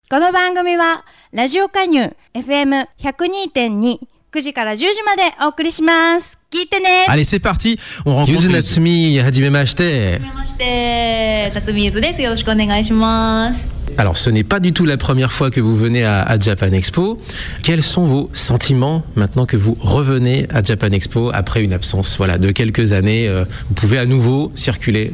この番組はラジオ加入 FM102.2 9時から10時までお送りします。聞いてね。 Allez, c'est parti. On rencontre Natsumi Hajimemashite. Natsumi Yuzu desu. Yoroshiku onegaishimasu. Alors, ce n'est pas du tout la première fois que vous venez à Japan Expo. Quels sont vos sentiments maintenant que vous revenez à Japan Expo après une absence de quelques années? Vous pouvez à nouveau circuler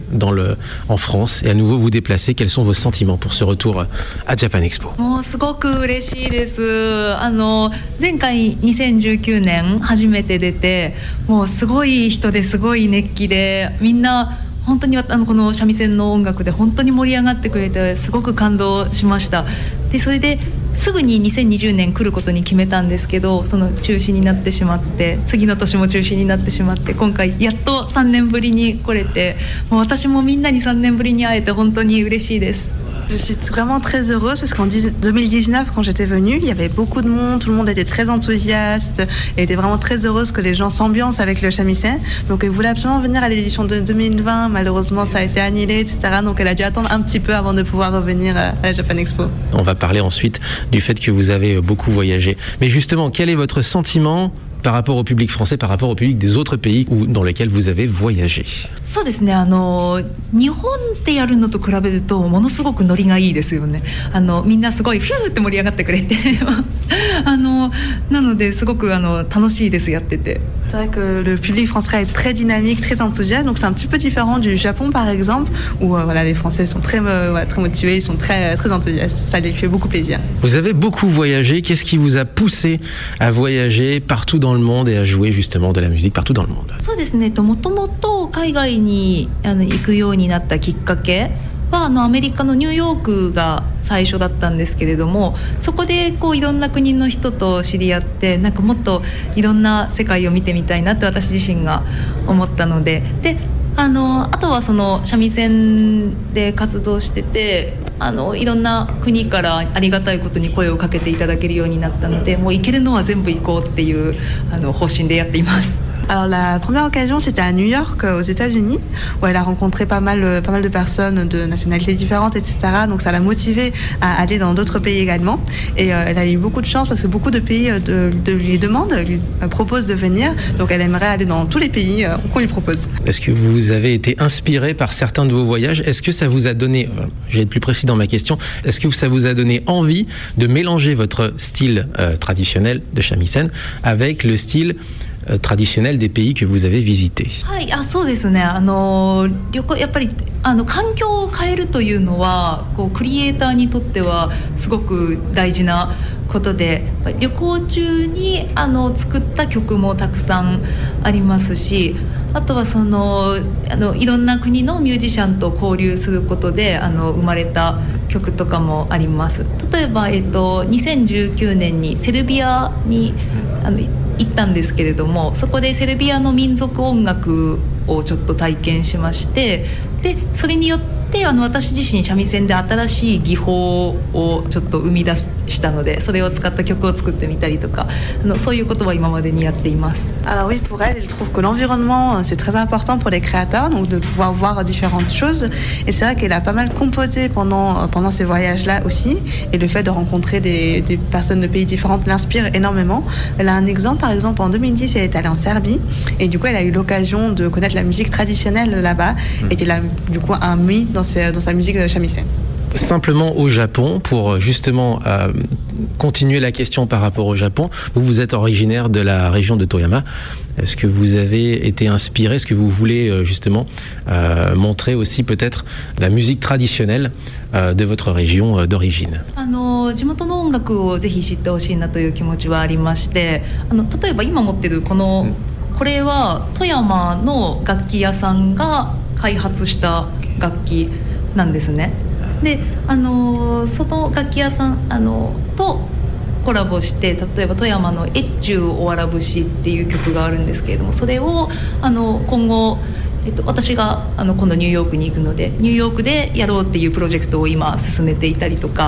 en France et à nouveau vous déplacer. Quels sont vos sentiments pour ce retour à Japan Expo? もうすごく嬉しいです。前回2019年初めて出て、もうすごい人ですごい熱気で、みんな本当にこの三味線の音楽で本当に盛り上がってくれてすごく感動しました。でそれですぐに2020年来ることに決めたんですけど、その中止になってしまって、次の年も中止になってしまって、今回やっと3年ぶりに来れて、もう私もみんなに3年ぶりに会えて本当に嬉しいです。 Je suis vraiment très heureuse parce qu'en 2019, quand j'étais venue, il y avait beaucoup de monde, tout le monde était très enthousiaste et était vraiment très heureuse que les gens s'ambiancent avec le shamisen. Donc elle voulait absolument venir à l'édition de 2020, malheureusement ça a été annulé, etc. Donc elle a dû attendre un petit peu avant de pouvoir revenir à la Japan Expo. On va parler ensuite du fait que vous avez beaucoup voyagé. Mais justement, quel est votre sentiment par rapport au public français, par rapport au public des autres pays dans lesquels vous avez voyagé? そうですね、日本でやるのと比べるとものすごくノリがいいですよね。みんなすごいフューって盛り上がってくれてなのですごく楽しいです、やってて。 C'est vrai que le public français est très dynamique, très enthousiaste, donc c'est un petit peu différent du Japon par exemple, où les Français sont très motivés, ils sont très, très enthousiastes, ça les fait beaucoup plaisir. Vous avez beaucoup voyagé, qu'est-ce qui vous a poussé à voyager partout dans le monde et à jouer justement de la musique partout dans le monde? そうですね、もともと海外に行くようになったきっかけはアメリカのニューヨークが最初だったんですけれども、そこでいろんな国の人と知り合って、なんかもっといろんな世界を見てみたいなって私自身が思ったので、あとはその三味線で活動してて、いろんな国からありがたいことに声をかけていただけるようになったので、もう行けるのは全部行こうっていう方針でやっています。 Alors la première occasion c'était à New York aux États-Unis où elle a rencontré pas mal de personnes de nationalités différentes, etc. Donc ça l'a motivée à aller dans d'autres pays également et elle a eu beaucoup de chance parce que beaucoup de pays lui demandent, lui proposent de venir, donc elle aimerait aller dans tous les pays qu'on lui propose. Est-ce que vous avez été inspiré par certains de vos voyages? Est-ce que ça vous a donné, je vais être plus précis dans ma question, est-ce que ça vous a donné envie de mélanger votre style traditionnel de shamisen avec le style traditionnel des pays que vous avez visités? はい、そうですね。やっぱり環境を変えるというのはクリエイターにとってはすごく大事なことで、旅行中に作った曲もたくさんありますし、あとはいろんな国のミュージシャンと交流することで生まれた曲とかもあります。例えば、2019年にセルビアに行ったんですけれども、そこでセルビアの民族音楽をちょっと体験しまして、でそれによって私自身三味線で新しい技法をちょっと生み出したので、それを使った曲を作ってみたりとか、そういうことは今までにやっています。 Alors oui, pour elle trouve que l'environnement c'est très important pour les créateurs, donc de pouvoir voir différentes choses. Et c'est vrai qu'elle a pas mal composé pendant ces voyages-là aussi. Et le fait de rencontrer des personnes de pays différents l'inspire énormément. Elle a un exemple, par exemple en 2010, elle est allée en Serbie et du coup elle a eu l'occasion de connaître la musique traditionnelle là-bas et qu'elle a du coup un mythe dans sa musique de shamisen. Simplement au Japon, pour justement continuer la question par rapport au Japon, vous êtes originaire de la région de Toyama. Est-ce que vous avez été inspiré? Est-ce que vous voulez justement montrer aussi peut-être la musique traditionnelle de votre région d'origine? 地元の音楽をぜひ知ってほしいなという気持ちはありまして、例えば今持ってるこれは富山の楽器屋さんが開発した楽器なんですね。でその楽器屋さんとコラボして、例えば富山の越中おわら節っていう曲があるんですけれども、それを今後、私が今度ニューヨークに行くので、ニューヨークでやろうっていうプロジェクトを今進めていたりとか、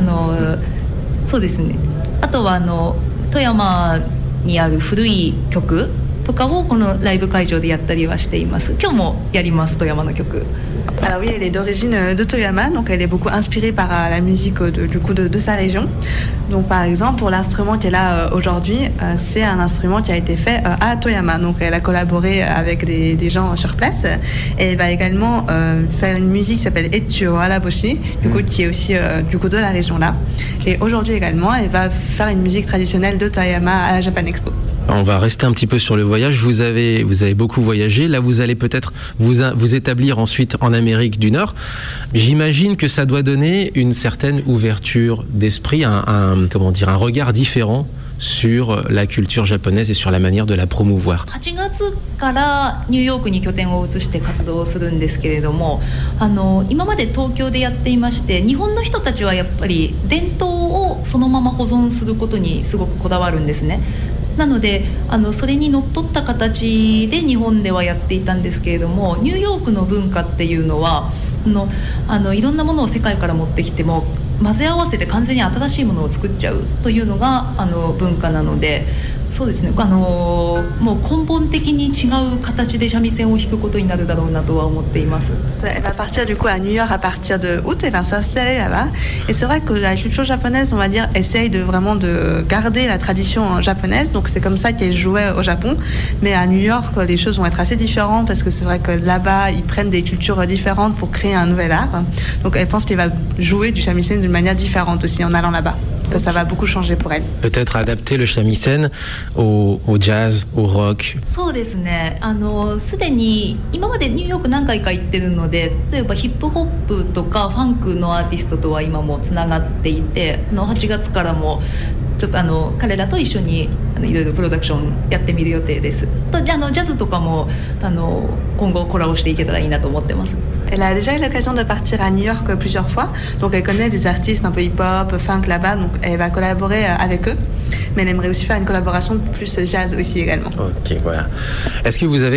そうですね。あとは富山にある古い曲とかをこのライブ会場でやったりはしています。今日もやります、富山の曲。 Alors oui, elle est d'origine de Toyama, donc elle est beaucoup inspirée par la musique de sa région. Donc par exemple, pour l'instrument qu'elle a aujourd'hui, c'est un instrument qui a été fait à Toyama. Donc elle a collaboré avec des gens sur place et elle va également faire une musique qui s'appelle Etchuo Alaboshi, du coup, qui est aussi du coup de la région là. Et aujourd'hui également, elle va faire une musique traditionnelle de Toyama à la Japan Expo. On va rester un petit peu sur le voyage. Vous avez beaucoup voyagé. Là, vous allez peut-être vous établir ensuite en Amérique du Nord. J'imagine que ça doit donner une certaine ouverture d'esprit, un regard différent sur la culture japonaise et sur la manière de la promouvoir. 8月からニューヨークに拠点を移して活動をするんですけれども、今まで東京でやっていまして、日本の人たちはやっぱり伝統をそのまま保存することにすごくこだわるんですね。なのでそれにのっとった形で日本ではやっていたんですけれども、ニューヨークの文化っていうのはいろんなものを世界から持ってきても混ぜ合わせて完全に新しいものを作っちゃうというのが文化なので、そうですね、もう根本的に違う形で三味線を弾くことになるだろうなとは思っています。 Elle va partir du coup à New York à partir de août et va s'installer là-bas. Et c'est vrai que la culture japonaise, on va dire, essaye vraiment de garder la tradition japonaise. Donc c'est comme ça qu'elle jouait au Japon. Mais à New York, les choses vont être assez différentes parce que c'est vrai que là-bas, ils prennent des cultures différentes pour créer un nouvel art. Donc elle pense qu'elle va jouer du shamisen d'une manière différente aussi en allant là-bas. Que ça va beaucoup changer pour elle. Peut-être adapter le shamisen au jazz, au rock. そうですね、すでに今までニューヨーク何回か行ってるので、例えばヒップホップとかファンクのアーティストとは今もつながっていて、8月からもちょっと彼らと一緒にいろいろプロダクションやってみる予定です。とジャズとかも今後コラボしていけたらいいなと思ってます。 Elle a déjà eu l'occasion de partir à New York plusieurs fois, donc elle connaît des artistes un peu hip-hop, funk là-bas, donc elle va collaborer avec eux. Mais elle aimerait aussi faire une collaboration plus jazz aussi également. Ok, voilà. Est-ce que vous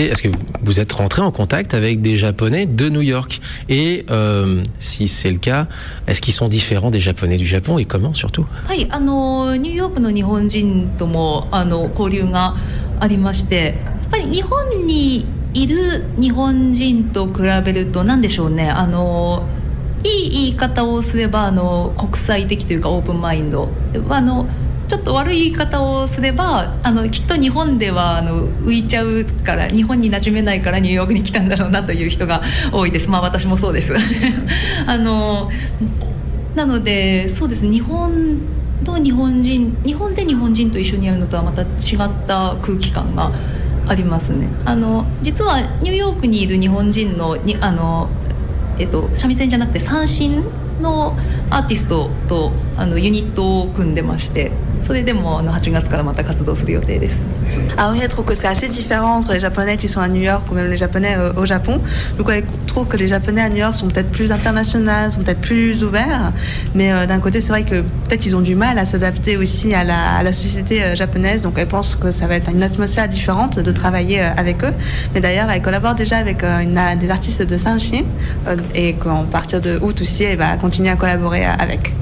êtes rentré en contact avec des Japonais de New York? Et si c'est le cas, est-ce qu'ils sont différents des Japonais du Japon et comment surtout? はい、ニューヨークの日本人とも交流がありまして、やっぱり日本にいる日本人と比べると何でしょうね、いい言い方をすれば国際的というかオープンマインド、ちょっと悪い言い方をすればきっと日本では浮いちゃうから日本に馴染めないからニューヨークに来たんだろうなという人が多いです。まあ私もそうですなのでそうですね、日本で日本人と一緒にやるのとはまた違った空気感がありますね。実はニューヨークにいる日本人の三味線じゃなくて三線のアーティストとユニットを組んでまして、それでも8月からまた活動する予定です。 Alors oui, elle trouve que c'est assez différent entre les Japonais qui sont à New York ou même les Japonais au Japon. Donc elle trouve que les Japonais à New York sont peut-être plus internationaux, sont peut-être plus ouverts. Mais d'un côté, c'est vrai que peut-être ils ont du mal à s'adapter aussi à la société japonaise. Donc elle pense que ça va être une atmosphère différente de travailler avec eux. Mais d'ailleurs, elle collabore déjà avec des artistes de Saint-Chi. Et qu'à partir de août aussi, elle va continuer à collaborer avec.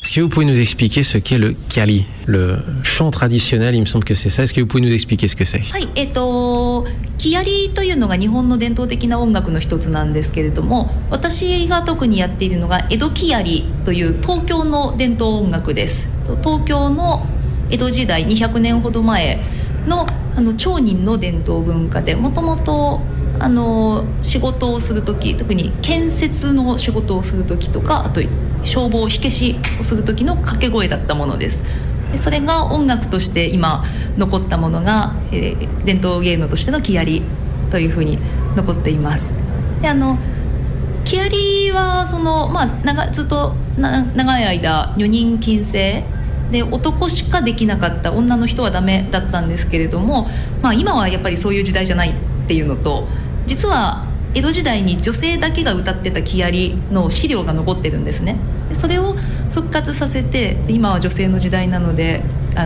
Est-ce que vous pouvez nous expliquer ce qu'est le Kyali, le chant traditionnel? Il me semble que c'est ça. Est-ce que vous pouvez nous expliquer ce que c'est? はい、キヤリというのが日本の伝統的な音楽の一つなんですけれども、私が特にやっているのが江戸キヤリという東京の伝統音楽です。東京の江戸時代200年ほど前の町人の伝統文化で、もともと仕事をする時、特に建設の仕事をする時とか、あと消防火消しをする時の掛け声だったものです。でそれが音楽として今残ったものが、伝統芸能としてのキヤリというふうに残っています。でキヤリはずっと長い間女人禁制で男しかできなかった、女の人はダメだったんですけれども、今はやっぱりそういう時代じゃないっていうのと、実は江戸時代に女性だけが歌ってたキヤリの資料が残ってるんですね。でそれを復活させて、今は女性の時代なので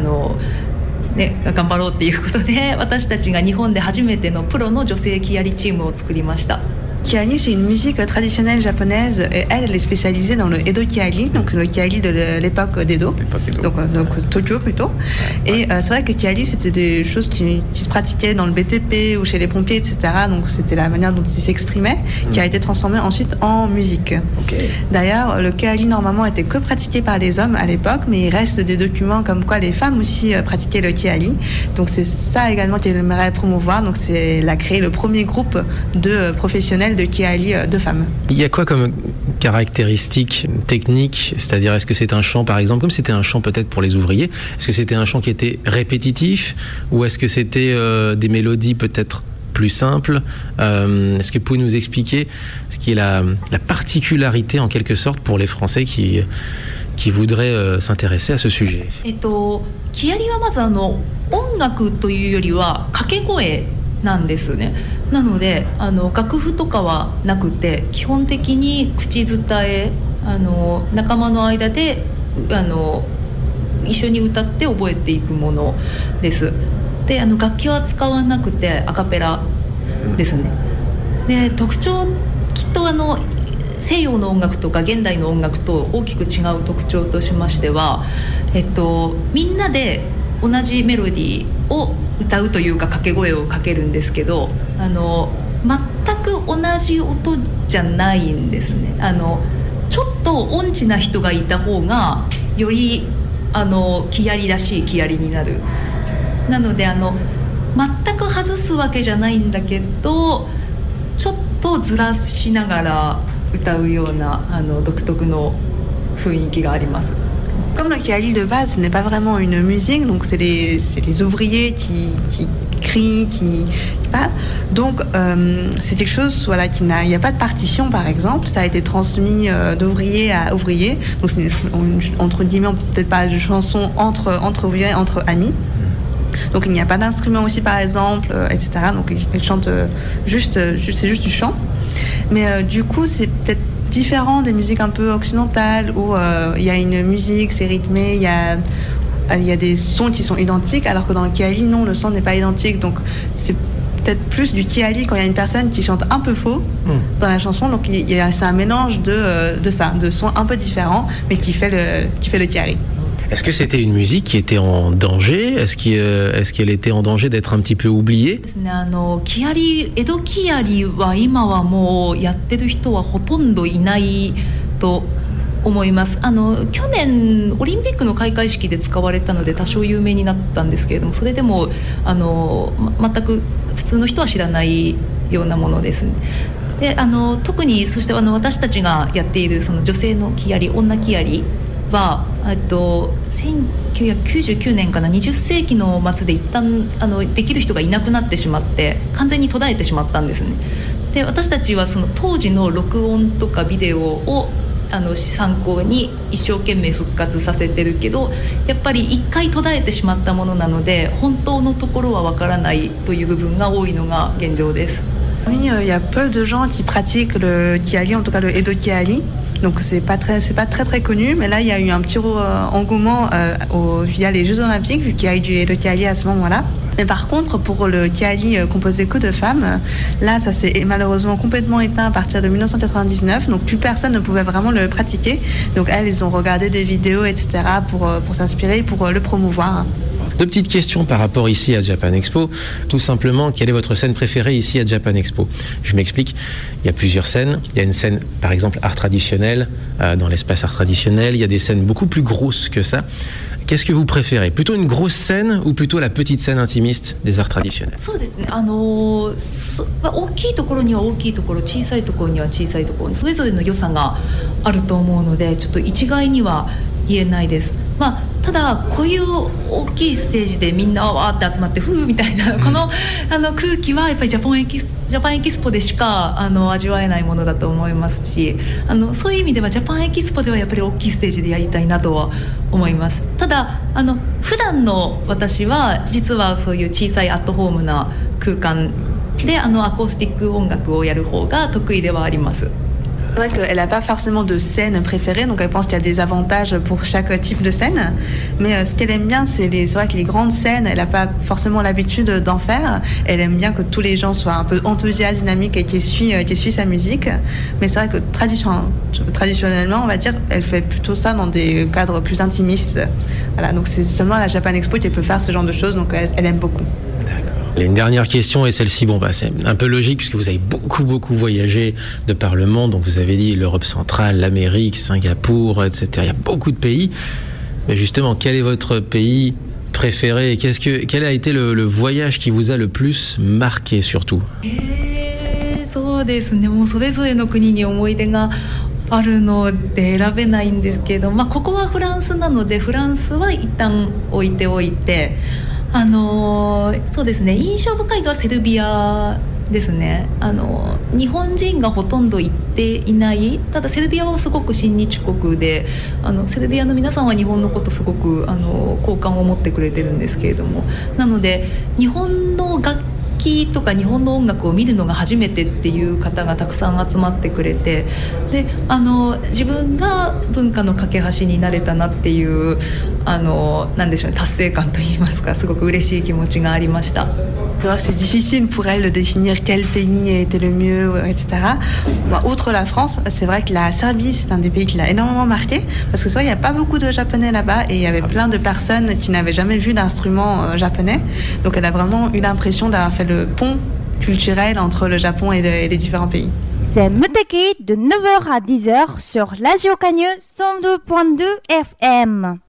頑張ろうっていうことで、私たちが日本で初めてのプロの女性キヤリチームを作りました。 Kyali, c'est une musique traditionnelle japonaise et elle est spécialisée dans le Edo Kyali, donc le Kyali de l'époque d'Edo, donc Tokyo plutôt. Et c'est vrai que Kyali, c'était des choses qui se pratiquaient dans le BTP ou chez les pompiers, etc. Donc c'était la manière dont ils s'exprimaient, qui a été transformée ensuite en musique. Okay. D'ailleurs, le Kyali normalement était que pratiqué par les hommes à l'époque, mais il reste des documents comme quoi les femmes aussi pratiquaient le Kyali. Donc c'est ça également qu'il aimerait promouvoir. Donc elle a créé le premier groupe de professionnels de Kyali de femmes. Il y a quoi comme caractéristiques techniques? C'est-à-dire, est-ce que c'est un chant, par exemple, comme c'était un chant peut-être pour les ouvriers, est-ce que c'était un chant qui était répétitif, ou est-ce que c'était des mélodies peut-être plus simples? Est-ce que vous pouvez nous expliquer ce qui est la particularité en quelque sorte pour les Français qui voudraient s'intéresser à ce sujet? キヤリはまず音楽というよりは掛け声なんですね。なので楽譜とかはなくて、基本的に口伝え、仲間の間で一緒に歌って覚えていくものです。で楽器は使わなくてアカペラですね。で特徴、きっと西洋の音楽とか現代の音楽と大きく違う特徴としましては、みんなで同じメロディーを歌うというか掛け声をかけるんですけど、全く同じ音じゃないんですね。ちょっと音痴な人がいた方がよりキヤリらしいキヤリになる。なので全く外すわけじゃないんだけど、ちょっとずらしながら歌うような独特の雰囲気があります。 Comme le Kyali de base, ce n'est pas vraiment une musique, donc c'est les ouvriers qui crient, qui parlent. Donc c'est quelque chose, voilà, il n'y a pas de partition par exemple, ça a été transmis d'ouvrier à ouvrier, donc c'est entre guillemets, peut-être pas de chanson entre ouvriers, entre amis. Donc il n'y a pas d'instrument aussi par exemple, etc. Donc ils chantent c'est juste du chant. Mais du coup c'est peut-être différent des musiques un peu occidentales où il y a une musique, c'est rythmé, il y a des sons qui sont identiques, alors que dans le Kyali, non, le son n'est pas identique. Donc c'est peut-être plus du Kyali quand il y a une personne qui chante un peu faux dans la chanson. Donc c'est un mélange de sons un peu différents, mais qui fait le Kyali. Est-ce que c'était une musique qui était en danger? Est-ce qu'elle était en danger d'être un petit peu oubliée? キヤリ、江戸キヤリは今はもうやってる人はほとんどいないと思います。去年オリンピックの開会式で使われたので多少有名になったんですけれども、それでも全く普通の人は知らないようなものですね。で特にそして私たちがやっているその女性のキヤリ、女キヤリは1999年かな、20世紀の末で一旦できる人がいなくなってしまって完全に途絶えてしまったんですね。で私たちはその当時の録音とかビデオを参考に一生懸命復活させてるけど、やっぱり一回途絶えてしまったものなので本当のところはわからないという部分が多いのが現状です。 Oui, il y a peu de gens qui pratiquent le Kyali, en tout cas le Edo Kyali. Donc c'est pas très connu, mais là il y a eu un petit engouement via les Jeux Olympiques, vu qu'il y a eu du Edo Kyali à ce moment-là. Mais par contre, pour le kyali composé que de femmes, là, ça s'est malheureusement complètement éteint à partir de 1999. Donc, plus personne ne pouvait vraiment le pratiquer. Donc, elles, ils ont regardé des vidéos, etc. pour s'inspirer, pour le promouvoir. Deux petites questions par rapport ici à Japan Expo. Tout simplement, quelle est votre scène préférée ici à Japan Expo? Je m'explique. Il y a plusieurs scènes. Il y a une scène, par exemple, art traditionnel, dans l'espace art traditionnel. Il y a des scènes beaucoup plus grosses que ça. Qu'est-ce que vous préférez? Plutôt une grosse scène ou plutôt la petite scène intimiste des arts traditionnels? そうですね。大きいところには大きいところ、小さいところには小さいところ、それぞれの良さがあると思うので、ちょっと一概には言えないです。ただこういう大きいステージでみんなわーって集まってフーみたいなこの空気はやっぱりジャパンエキスポでしか味わえないものだと思いますし、そういう意味ではジャパンエキスポではやっぱり大きいステージでやりたいなとは思います。ただ普段の私は実はそういう小さいアットホームな空間でアコースティック音楽をやる方が得意ではあります。 C'est vrai qu'elle n'a pas forcément de scène préférée, donc elle pense qu'il y a des avantages pour chaque type de scène. Mais ce qu'elle aime bien, c'est vrai que les grandes scènes, elle n'a pas forcément l'habitude d'en faire. Elle aime bien que tous les gens soient un peu enthousiastes, dynamiques et qui suivent sa musique. Mais c'est vrai que traditionnellement, on va dire, elle fait plutôt ça dans des cadres plus intimistes. Voilà, donc c'est seulement à la Japan Expo qu'elle peut faire ce genre de choses, donc elle aime beaucoup. Une dernière question, et celle-ci, c'est un peu logique puisque vous avez beaucoup voyagé de par le monde. Donc vous avez dit l'Europe centrale, l'Amérique, Singapour, etc. Il y a beaucoup de pays. Mais justement, quel est votre pays préféré? Quel a été le voyage qui vous a le plus marqué surtout? そうですね。もうそれぞれの国に思い出があるので選べないんですけど、ここはフランスなのでフランスは一旦置いておいて。そうですね、印象深いのはセルビアですね。日本人がほとんど行っていない。ただセルビアはすごく親日国でセルビアの皆さんは日本のことすごく好感を持ってくれてるんですけれども、なので日本の楽器とか日本の音楽を見るのが初めてっていう方がたくさん集まってくれて、で自分が文化の架け橋になれたなっていうなんでしょうね、達成感といいますか、すごく嬉しい気持ちがありました。 C'est difficile pour elle de définir quel pays était le mieux, etc. Outre la France, c'est vrai que la Serbie, c'est un des pays qui l'a énormément marqué, parce que c'est vrai, il n'y a pas beaucoup de japonais là-bas, et il y avait plein de personnes qui n'avaient jamais vu d'instrument japonais. Donc elle a vraiment eu l'impression d'avoir fait le pont culturel entre le Japon et les différents pays. C'est Muteki de 9h à 10h sur Radio Canyon 102.2 FM.